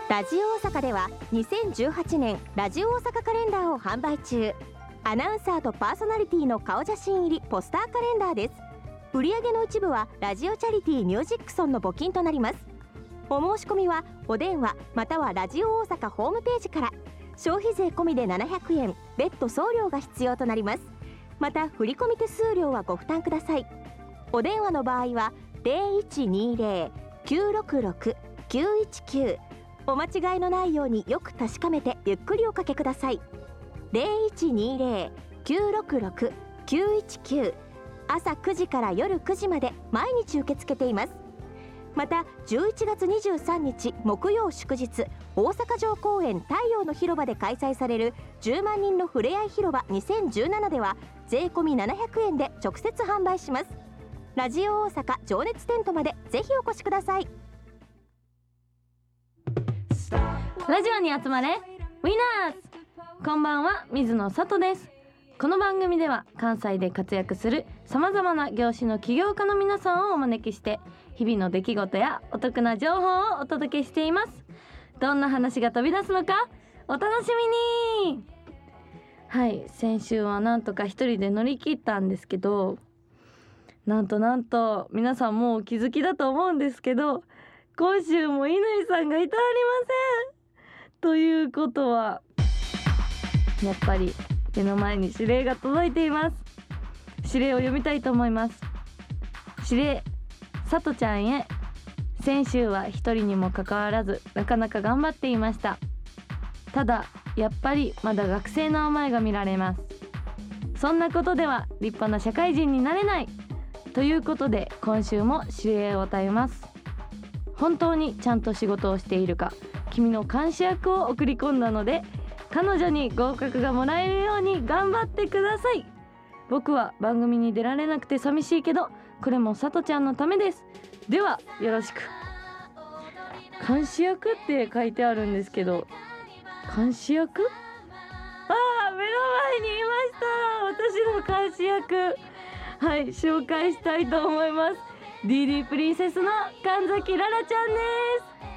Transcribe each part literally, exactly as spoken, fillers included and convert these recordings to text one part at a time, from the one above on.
ラジオ大阪ではにせんじゅうはちねんラジオ大阪カレンダーを販売中。アナウンサーとパーソナリティの顔写真入りポスターカレンダーです。売上の一部はラジオチャリティーミュージックソンの募金となります。お申し込みはお電話またはラジオ大阪ホームページから。消費税込みでななひゃくえん、別途送料が必要となります。また振込手数料はご負担ください。お電話の場合は ゼロいちにゼロ きゅうろくろく きゅういちきゅう、お間違いのないようによく確かめてゆっくりおかけください。 ゼロいちにゼロ きゅうろくろく きゅういちきゅう、朝くじから夜くじまで毎日受け付けています。またじゅういちがつにじゅうさんにち木曜祝日、大阪城公園太陽の広場で開催されるじゅうまんにんのふれあい広場にせんじゅうななでは税込みななひゃくえんで直接販売します。ラジオ大阪情熱テントまでぜひお越しください。 ラジオに集まれウィナーズ。こんばんは、水野里です。この番組では関西で活躍するさまざまな業種の起業家の皆さんをお招きして日々の出来事やお得な情報をお届けしています。どんな話が飛び出すのかお楽しみに。はい、先週はなんとか一人で乗り切ったんですけど、なんとなんと皆さんもうお気づきだと思うんですけど、今週も乾さんがいておりません。ということはやっぱり目の前に指令が届いています。指令を読みたいと思います。指令、さとちゃんへ。先週は一人にもかかわらずなかなか頑張っていました。ただやっぱりまだ学生の甘えが見られます。そんなことでは立派な社会人になれない。ということで今週も指令を与えます。本当にちゃんと仕事をしているか、君の監視役を送り込んだので彼女に合格がもらえるように頑張ってください。僕は番組に出られなくて寂しいけどこれもさとちゃんのためです。ではよろしく。監視役って書いてあるんですけど、監視役、あー、目の前にいました、私の監視役。はい、紹介したいと思います。 ディーディー プリンセスの神崎ララちゃんです。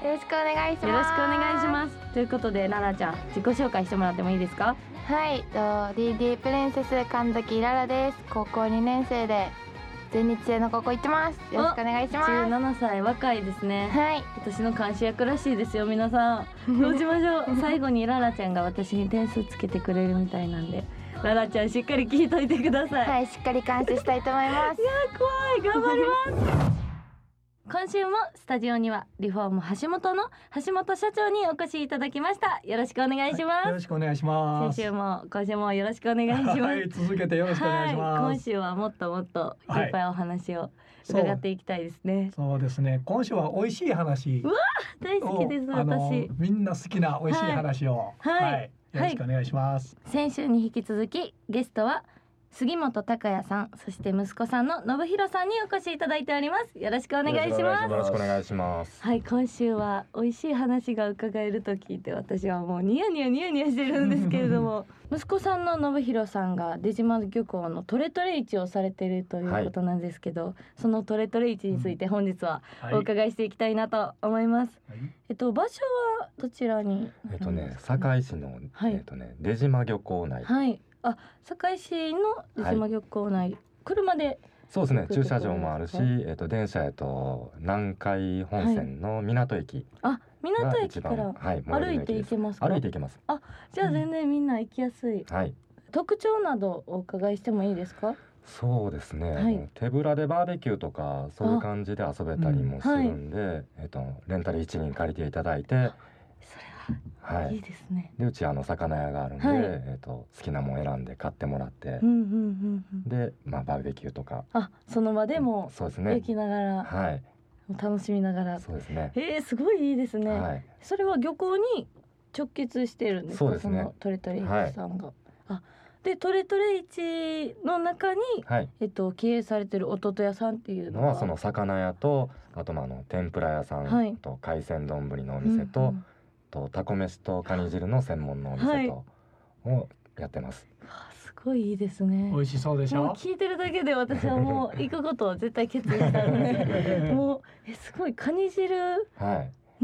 よろしくお願いします。 よろしくお願いします。ということでララちゃん、自己紹介してもらってもいいですか？ はい、と ディーディー プリンセス神崎ララです。高校にねん生で全日制の高校行ってます。よろしくお願いします。 じゅうななさい、若いですね。 はい、 私の監視役らしいですよ。皆さんどうしましょう。最後にララちゃんが私に点数つけてくれるみたいなんで、ララちゃんしっかり聞いといてください。 はい、しっかり監視したいと思いますいや怖い、頑張ります今週もスタジオにはリフォーム橋本の橋本社長にお越しいただきました。よろしくお願いします、はい、 よろしくお願いします。 先週も今週もよろしくお願いします、 はい、続けてよろしくお願いします、 はい、今週はもっともっといっぱいお話を伺っていきたいですね。 そう、そうですね。今週は美味しい話。 うわ大好きです。私みんな好きな美味しい話を、 はいはい、はい、 よろしくお願いします、 はい、先週に引き続きゲストは杉本孝也さん、そして息子さんの信弘さんにお越しいただいております。よろしくお願いします。 よろしくお願いします。 はい、今週は美味しい話が伺えると聞いて私はもうニヤニヤニヤニヤしてるんですけれども息子さんの信弘さんが出島漁港のトレトレ市をされているということなんですけど、はい、そのトレトレ市について本日はお伺いしていきたいなと思います、はい、えっと場所はどちらに、 えっとね堺市の、はい、えっとね出島漁港内、 はい、あ、堺市の出島漁港内、はい、車で。 そうですね、駐車場もあるし、えっと電車へと南海本線の港駅、 はい、あ、港駅から歩いて行けますか？ 歩いて行けます。 あ、じゃあ全然みんな行きやすい、 うん、はい。 特徴などお伺いしてもいいですか？ そうですね、 はい、 手ぶらでバーベキューとかそういう感じで遊べたりもするんで、うん、はい、えっとレンタルいちにん借りていただいて、 それは、はい、いいですね。 でうちあの魚屋があるんで、はい、えっと好きなもん選んで買ってもらって、 うんうんうんうん、 で、まあ、バーベキューとか、 あ、その場でも焼きながら、 はい、 楽しみながら。 そうですね。 えー、すごいいいですね、はい、それは漁港に直結してるんですか？ そうですね、 そのトレトレ市さんが、はい、あ、でトレトレ市の中に、はい、えっと、経営されてる弟屋さんっていうのはその魚屋と、あとまああの天ぷら屋さん、はい、と海鮮丼のお店と、うんうん、とタコ飯とカニ汁の専門のお店と、はい、をやってます。 すごいいいですね。 美味しそうでしょ。 もう聞いてるだけで私はもう行くことを絶対決意したのでもうえすごいカニ汁、 はい、 もう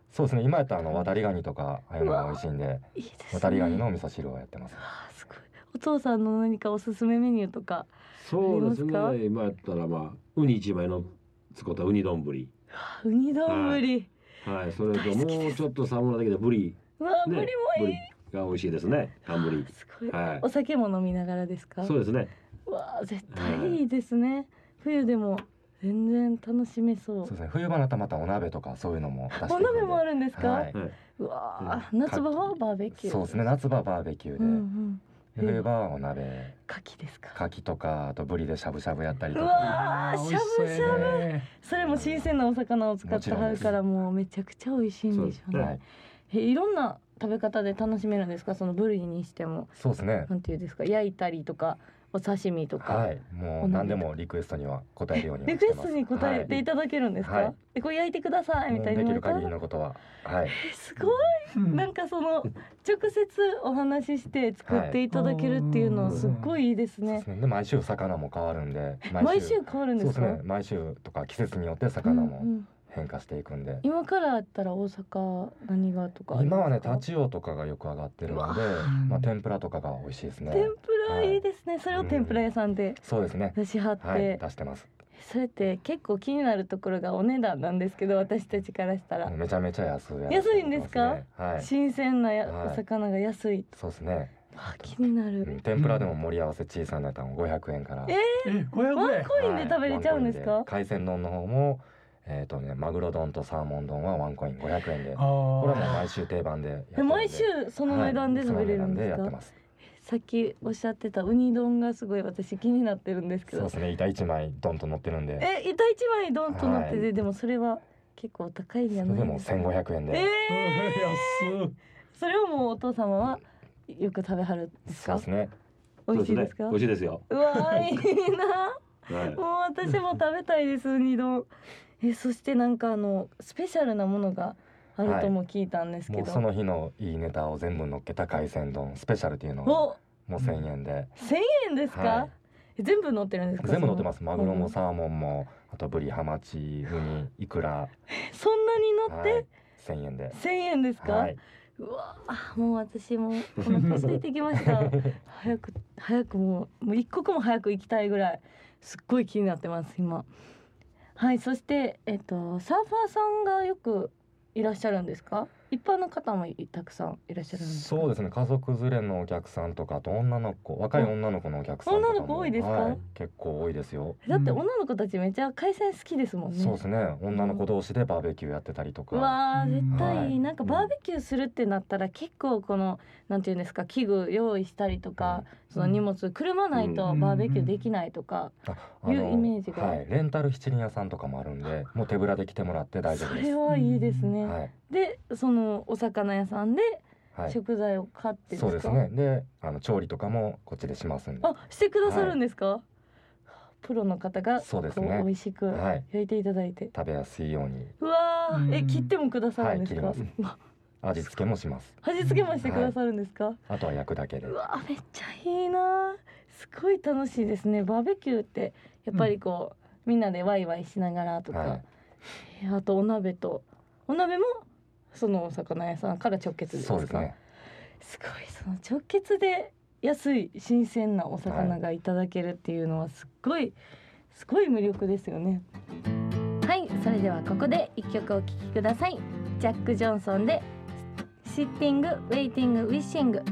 そうですね。今やったらあの渡りガニとかああいうのが美味しいんで、 いいですね。 渡りガニのお味噌汁をやってます。 あーすごい。お父さんの何かおすすめメニューとか。 そうですねあり今やったらまあウニ一枚の使ったウニ丼ぶり、 ウニ丼ぶり。 はいそれと大好きですもうちょっと寒くなってきたブリうわあ、ぶりもいい。 ブリが美味しいですね。寒ぶりすごい、 はいお酒も飲みながらですか。 そうですね。 うわあ、絶対いいですね。冬でも全然楽しめそう。 そうですね。冬場になったらまたお鍋とかそういうのも出していくんで。 お鍋もあるんですか。 はい。 はいうわあ、夏場はバーベキュー。 そうですね。夏場はバーベキューで、 うんうん。 で冬場はお鍋、 牡蠣ですか。 牡蠣とかあとブリでしゃぶしゃぶやったりとうか。 わあ、しゃぶしゃぶ。 ぶ。 それも新鮮なお魚を使ってはるからもうめちゃくちゃ美味しいんでしょうね。 そうですはい。 え、いろんな食べ方で楽しめるんですか。そのブリにしてもそうですね。 なんていうんですか、焼いたりとかお刺身とか。 はい。もう何でもリクエストには答えるようにはリクエしてます。 ストに答えていただけるんですか。 はいえ、これ焼いてくださいみたいなもうできる言われたら限りのことは、はい。 え、すごい。なんかその直接お話しして作っていただけるっていうのはすっごいいいですね。 そうですね。で毎週魚も変わるんで、 毎週変わるんですか。 そうですね。毎週とか季節によって魚もうんうん変化していくんで。 今からやったら大阪何がとかあり今はねますか。 タチウオとかがよく上がってるので、まあ天ぷらとかが美味しいですね。 天ぷらいいですね。それを天ぷら屋さんでそうですね。 出しはって、 はい、出してます。 それって結構気になるところがお値段なんですけど、私たちからしたらめちゃめちゃ安い。 安いんですか。 はい。 新鮮なや、 はいお魚が安い。 そうですね。 あ、気になる。 うん天ぷらでも盛り合わせ小さなやったのごひゃくえんから。 ええ、ごひゃくえん。 ワンコインで食べれちゃうんですか。 はいワンコインで海鮮丼の方もえっ、とねマグロ丼とサーモン丼はワンコインごひゃくえんで。 あこれはもうあ。 毎週定番でやってるんで。 え、毎週その値段で食べれるんですか。 はいその値段でやってます。 さっきおっしゃってたウニ丼がすごい私気になってるんですけど。 そうですね。板一枚ドンと乗ってるんで。 え、板一枚ドンとなってて、 はいでもそれは結構高いんじゃそれでもないですか。 千五百円で。 え安い。 ー、それをもうお父様はよく食べはるんですか。 そうですね。 美味しいですか。 そうね美味しいですよ。 うわー、いいな。 はいもう私も食べたいです、ウニ丼。え、そしてなんかあのスペシャルなものがあるとも聞いたんですけど。 もうその日のいいネタを全部乗っけた海鮮丼スペシャルっていうのがお、 もう千円で。 千円ですか。 はいえ、全部乗ってるんですか。 全部乗ってます。 そのマグロもサーモンもあとブリ、ハマチ、ウニ、イクラ。 そんなに乗っはいて千円で。 千円ですか。 はい。 うわあ、もう私もお腹空いてきました早く早くもうもう一刻も早く行きたいぐらいすっごい気になってます今。はい。そしてえっとサーファーさんがよくいらっしゃるんですか。一般の方もたくさんいらっしゃるんですか。 そうですね。家族連れのお客さんとかあと女の子、若い女の子のお客さんとかも女の子多いですかはい結構多いですよ。 だって女の子たちめっちゃ海鮮好きですもんね。 そうですね。女の子同士でバーベキューやってたりとか。 うわー、絶対、 はいなんかバーベキューするってなったら結構このなんていうんですか、器具用意したりとか、その荷物車ないとバーベキューできないとか、 あいうイメージがはい。レンタル七輪屋さんとかもあるんで、もう手ぶらで来てもらって大丈夫そです。 れはいいですね。 はい。 でそのお魚屋さんではい。 食材を買ってですか。 そうですね。で、あの調理とかもこっちでしますんで。 あ、してくださるんですか。プロの方がそうですねこう美味しくはい焼いていただいて、 食べやすいようにうわー、え、 うん切ってもくださるんですか。 はい切りうわ味付けもします。 味付けもしてくださるんですか。 あとは焼くだけで。 うわ、めっちゃいいな。すごい楽しいですね。バーベキューってやっぱりこう、みんなでワイワイしながらとか、 はいえあとお鍋とお鍋もそのお魚屋さんから直結ですか。 そうですね。 すごい、その直結で安い新鮮なお魚がいただけるっていうのはすっごいすごい魅力ですよね。はい、それではここで一曲お聴きください。ジャック・ジョンソンでシッティング・ウェイティング・ウィッシング。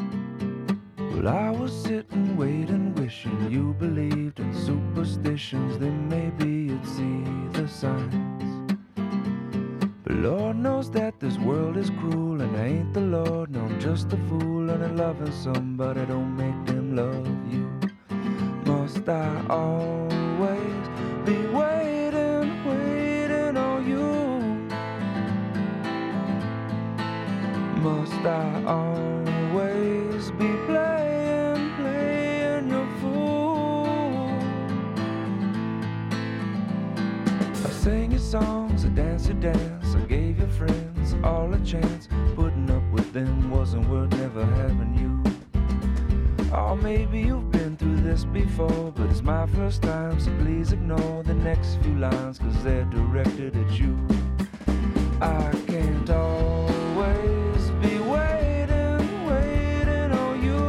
Well, I was sitting, waiting, wishing you believed in superstitions. Then maybe you'd see the signs. But Lord knows that this world is cruel, and I ain't the Lord, no, I'm just a fool. And loving somebody don't make them love you. Must I always be waiting, waiting on you? Must I always be playing, playing your fool? I sang your songs, I danced your dance, I gave your friends all a chance. Putting up with them wasn't worth never having you. Oh, maybe you've been through this before, but it's my first time, so please ignore the next few lines, 'cause they're directed at you. I can't always be waiting, waiting on you.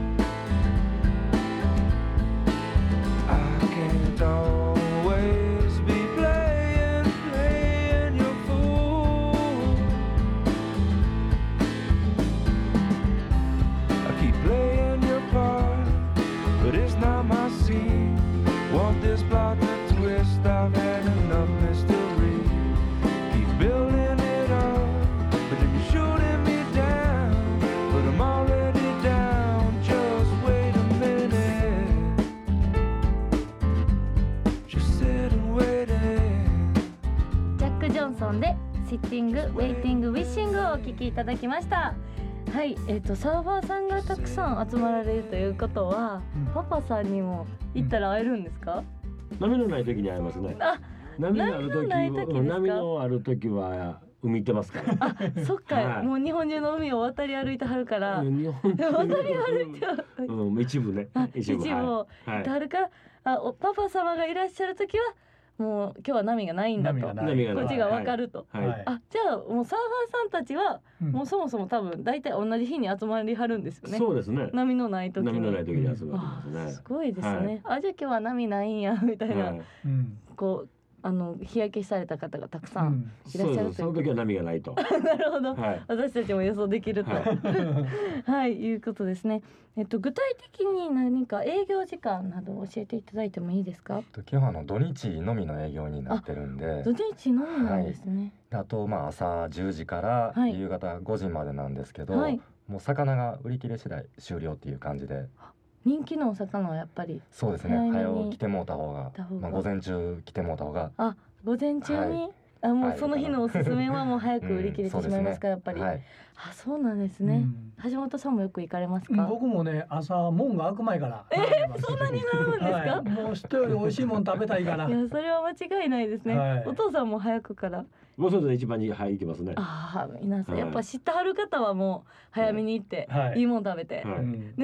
I can't always be playing, playing your fool. I keep playing your part, but it's not my scene. Want this plot to twist, I've had enough mystery. Keep building it up, but then you're shooting me down. But I'm already down, just wait a minute. Just sit and wait it. ジャック・ジョンソンでシッティング、ウェイティング、ウィッシングをお聴きいただきました。はい、えーと、サーファーさんがたくさん集まられるということは、うん、パパさんにも行ったら会えるんですか？ 波のない時に会えますね。あ、波のある時、波のある時は海行ってますから。 あ、そっか、はい、もう日本中の海を渡り歩いてはるから。日本渡り歩いてはる。 うん、一部ね。 一部を行ってはるから、はい、あ、おパパ様がいらっしゃる時は。もう今日は波がないんだと、こっちが分かると、はいはい、あ、じゃあもうサーファーさんたちは、うん、もうそもそも多分大体同じ日に集まりはるんですよね。 そうですね。 波のない時に。 波のない時に集まりますね。 すごいですね。はい、あ、じゃあ今日は波ないんやみたいな、はい、こうあの日焼けされた方がたくさんいらっしゃるという、うん、 その時は波がないとなるほど、はい、私たちも予想できると、はい、はい、いうことですね。えっと、具体的に何か営業時間など教えていただいてもいいですか？ 基本あの土日のみの営業になってるんで。 土日のみなんですね。 はい、あとまあ朝じゅうじから夕方ごじまでなんですけど、はい、もう魚が売り切れ次第終了っていう感じで。 人気のお魚はやっぱりそうですね。早う来てもうた方が、まあ、午前中来てもうた方が。 あ、午前中に、はい、あ、もうその日のおすすめはもう早く売り切れてしまいますか、うん、やっぱり、はい、あ、そうなんですね、うん、橋本さんもよく行かれますか？ 僕もね、朝門が開く前からえー、そんなに並ぶんですか？はい、 もう人より美味しいもん食べたいからいや、それは間違いないですね、はい、お父さんも早くから。 もうそうですね、一番に、はい、行きますね。 ああ、皆さん、はい、やっぱ知ってはる方はもう早めに行って、はい、いいもん食べて、はい、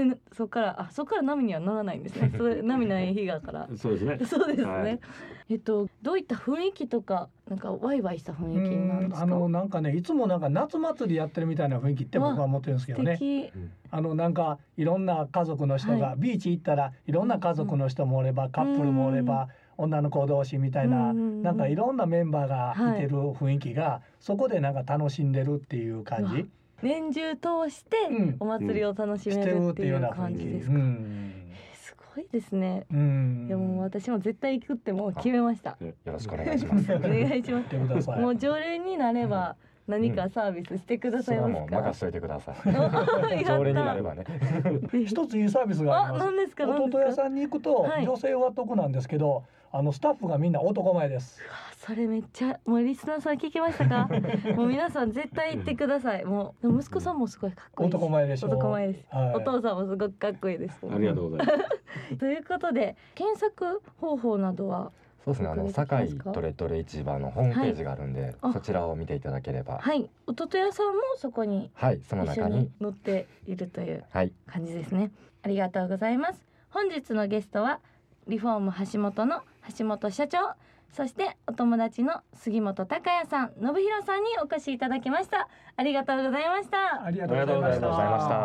でそっからあそっから波には乗らないんですね。それ波ない日がからそうですね。 そうですね、はい、えっとどういった雰囲気とか、なんかワイワイした雰囲気なんですか？ あのなんかね、いつもなんか夏祭りやってるみたいな雰囲気って僕は思ってるんですけどね。あのなんかいろんな家族の人が、はい、ビーチ行ったらいろんな家族の人もおれば、うん、カップルもおれば、女の子同士みたいな、なんかいろんなメンバーがいてる雰囲気が、はい、そこでなんか楽しんでるっていう感じ。 年中通してお祭りを楽しめるっていう感じですか？うん、すごいですね。うん、でも私も絶対行くってもう決めました。 よろしくお願いします。 お願いします。もう常連になれば何かサービスしてくださいますか？ うん、任せといてください。常連になればね。 一ついいサービスがあります。 あ、何ですか？ 弟屋さんに行くと、はい、女性は得なんですけど、あのスタッフがみんな男前です。 それめっちゃ、もうリスナーさん聞きましたか？もう皆さん絶対行ってください。もう息子さんもすごいかっこいいです。 男前でしょ。 男前です、はい、お父さんもすごくかっこいいです。 ありがとうございます。 ということで、検索方法などは？ そうですね、あの堺トレトレ市場のホームページがあるんで、はい、そちらを見ていただければ。 はい、弟屋さんもそこに、 はい、その中に載っているという感じですね、はい、ありがとうございます。本日のゲストはリフォーム橋本の橋本社長、そしてお友達の杉本孝也さん、信弘さんにお越しいただきました。ありがとうございました。 ありがとうございました。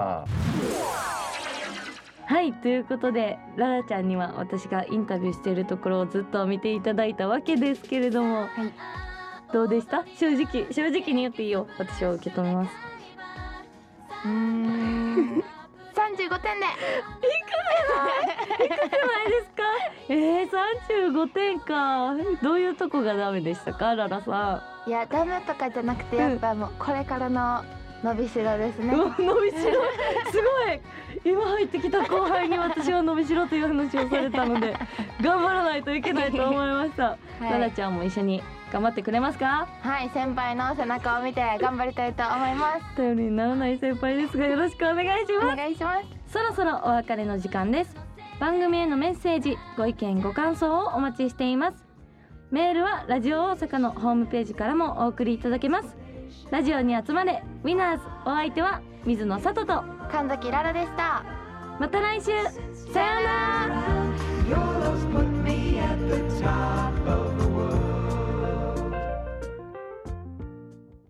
はい、ということでララちゃんには私がインタビューしているところをずっと見ていただいたわけですけれども、はい、どうでした？正直正直に言っていいよ。私は受け止めます。 うーんさんじゅうごてんで。 いくないいくないですか？えー、さんじゅうごてんか。どういうとこがダメでしたか、ララさん？いや、ダメとかじゃなくて、やっぱもうこれからの伸びしろですね。 伸びしろすごい。今入ってきた後輩に私は伸びしろという話をされたので頑張らないといけないと思いました。はい、ララちゃんも一緒に頑張ってくれますか？ はい、先輩の背中を見て頑張りたいと思います。 頼りにならない先輩ですが、よろしくお願いします。 お願いします。 そろそろお別れの時間です。番組へのメッセージ、ご意見ご感想をお待ちしています。メールはラジオ大阪のホームページからもお送りいただけます。ラジオに集まれウィナーズ、お相手は水野里と神崎ララでした。 また来週、さようなら。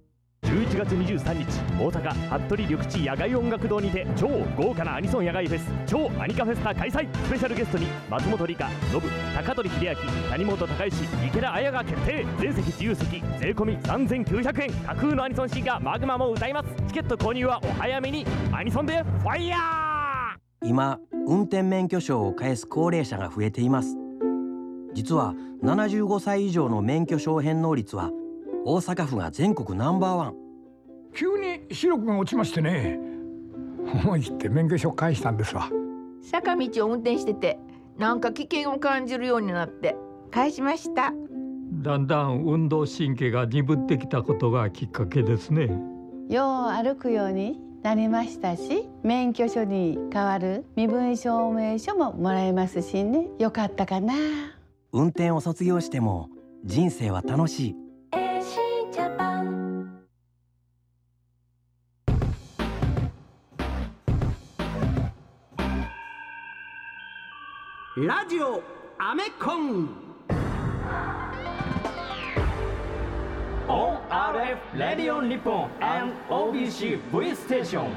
がつにじゅうさんにち、大阪服部緑地野外音楽堂にて超豪華なアニソン野外フェス超アニカフェスタ開催。スペシャルゲストに松本梨香、ノブ、高取秀明、谷本孝之、池田彩が決定。全席自由席、税込みさんぜんきゅうひゃくえん。架空のアニソンシンガーマグマも歌います。チケット購入はお早めに。アニソンでファイヤー。 今運転免許証を返す高齢者が増えています。実はななじゅうごさい以上の免許証返納率は大阪府が全国ナンバーワン。 急に視力が落ちましてね、思い切って免許証返したんですわ。 坂道を運転しててなんか危険を感じるようになって返しました。 だんだん運動神経が鈍ってきたことがきっかけですね。 よう歩くようになりましたし、免許証に代わる身分証明書ももらえますしね、よかったかな。 運転を卒業しても人生は楽しい。 エーシー ジャパン。 ラジオアメコンオーアールエフ レディオ日本 and オービーシー V ステーション。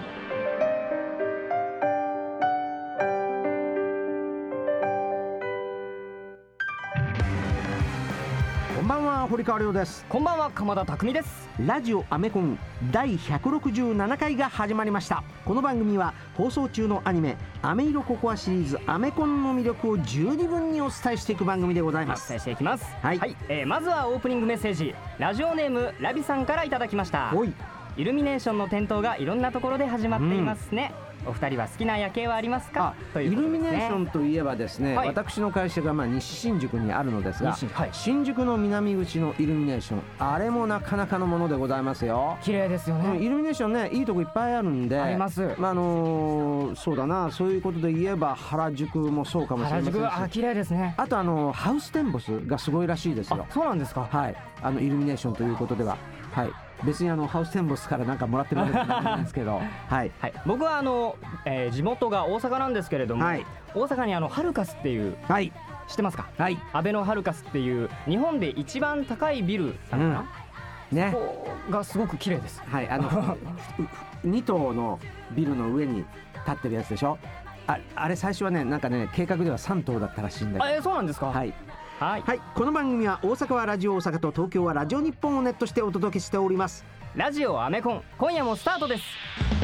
こんばんは、堀川亮です。 こんばんは、鎌田匠です。 ラジオアメコンだいひゃくろくじゅうななかいが始まりました。この番組は放送中のアニメアメ色ココアシリーズアメコンの魅力を十二分にお伝えしていく番組でございます。 お伝えしていきます。 はい、 はい、えー、まずはオープニングメッセージ、ラジオネームラビさんからいただきました。イルミネーションの点灯がいろんなところで始まっていますね、うん、お二人は好きな夜景はありますか？ということですね。 イルミネーションといえばですね、はい、私の会社がまあ西新宿にあるのですが、はい、新宿の南口のイルミネーション、あれもなかなかのものでございますよ。 綺麗ですよね、 うん、イルミネーションね、いいとこいっぱいあるんであります、 まああのー、そうだな、そういうことで言えば原宿もそうかもしれませんし、 原宿、あ、綺麗ですね。 あとあのハウステンボスがすごいらしいですよ。 そうなんですか。 はい、あのイルミネーションということでは、はい、別にあのハウステンボスからなんかもらってるわけじゃないんですけどはい、 はい、僕はあの、えー、地元が大阪なんですけれども、はい、大阪にあのハルカスっていう、はい、知ってますか？はい、アベノハルカスっていう日本で一番高いビルなのかな、うん、ね、がすごく綺麗です。 はい、あのに棟のビルの上に立ってるやつでしょ。あ, あれ最初はね、なんかね、計画ではさん棟だったらしいんだけど。 あ、えー、そうなんですか。 はいはい、 はい、この番組は大阪はラジオ大阪と東京はラジオ日本をネットしてお届けしております。 ラジオアメコン、今夜もスタートです。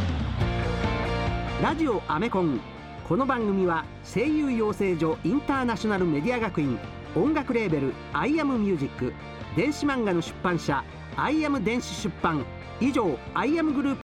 ラジオアメコン、この番組は声優養成所インターナショナルメディア学院、音楽レーベルアイアムミュージック、電子漫画の出版社アイアム電子出版、以上アイアムグループ